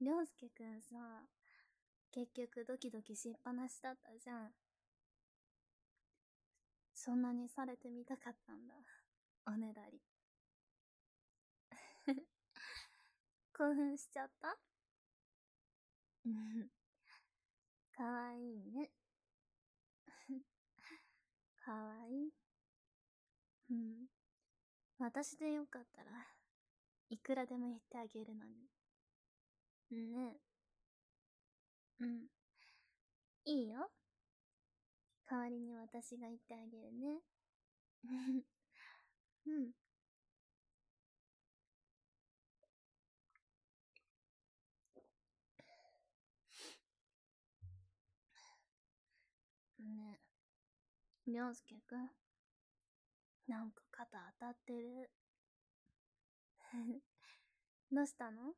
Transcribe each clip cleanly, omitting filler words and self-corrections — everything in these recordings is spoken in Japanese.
りょうすけくんさ、結局ドキドキしっぱなしだったじゃん。そんなにされてみたかったんだ。おねだり。興奮しちゃった？うん。かわいいね。かわいい。うん。私でよかったら、いくらでも言ってあげるのに。ね。うん。いいよ。代わりに私が言ってあげるね。うん。ね。りょうすけくん。なんか肩当たってる。どうしたの？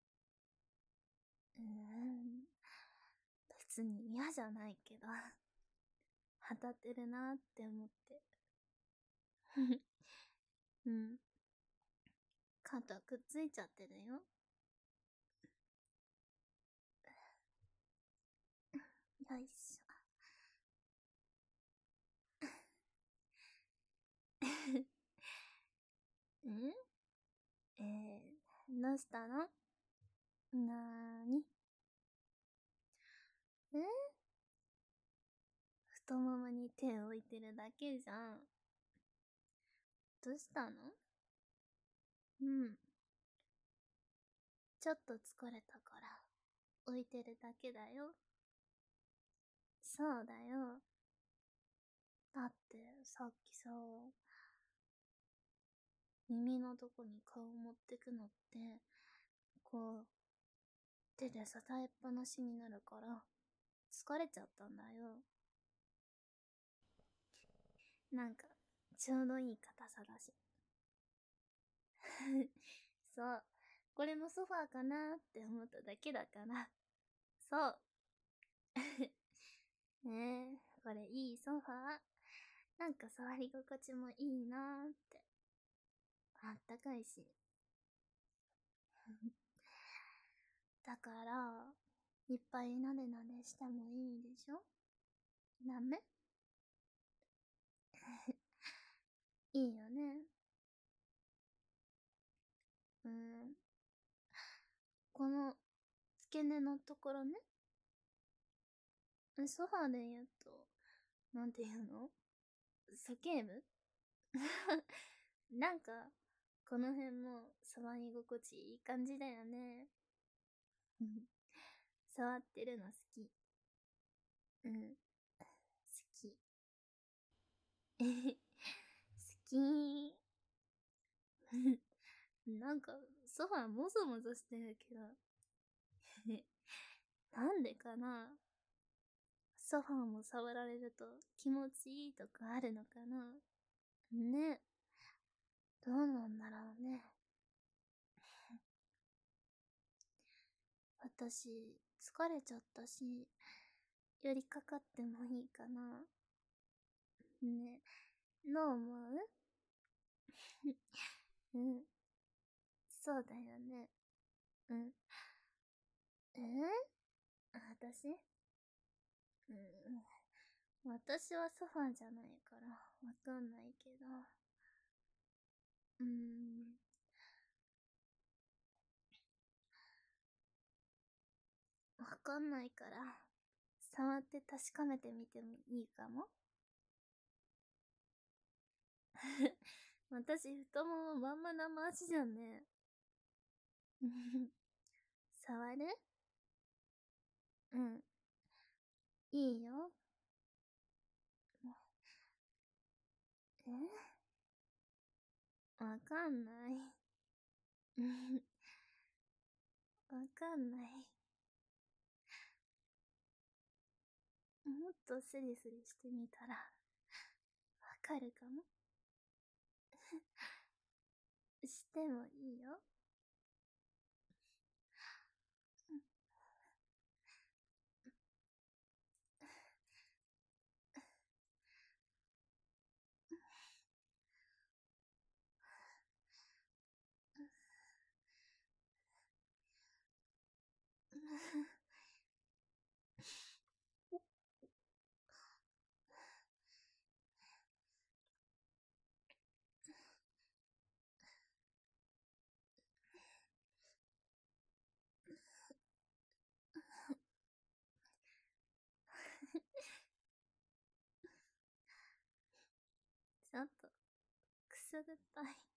別に嫌じゃないけど、当たってるなーって思って。うん。肩くっついちゃってるよ。よいしょ。んどうしたの？なーに？え？太ももに手を置いてるだけじゃん。どうしたの？うん。ちょっと疲れたから、置いてるだけだよ。そうだよ。だって、さっきさ、耳のとこに顔持ってくのって、こう、手で支えっぱなしになるから、疲れちゃったんだよ。なんか、ちょうどいい硬さだし。そう。これもソファーかなって思っただけだから。そう。ねえ、これいいソファー。なんか触り心地もいいなーって。あったかいし。だから、いっぱいなでなでしてもいいでしょ？ダメ？いいよね。うーん。この、付け根のところね。ソファーで言うと、なんて言うの？鼠径部？なんか、この辺も触り心地いい感じだよね。触ってるの好き。うん、好き。好き。なんか、ソファーもぞもぞしてるけど。なんでかな？ソファーも触られると気持ちいいとかあるのかな？ね。どうなんだろうね。私、疲れちゃったし、寄りかかってもいいかな？ね。どう思う？うん。そうだよね。うん。私？うん。私はソファーじゃないから、わかんないけど。うーん。わかんないから、触って確かめてみてもいいかも？私、太ももまんま生足じゃんね。触る？うん。いいよ。え？わかんない。わかんない。もっとスリスリしてみたら、わかるかも？してもいいよ。 すぐったい。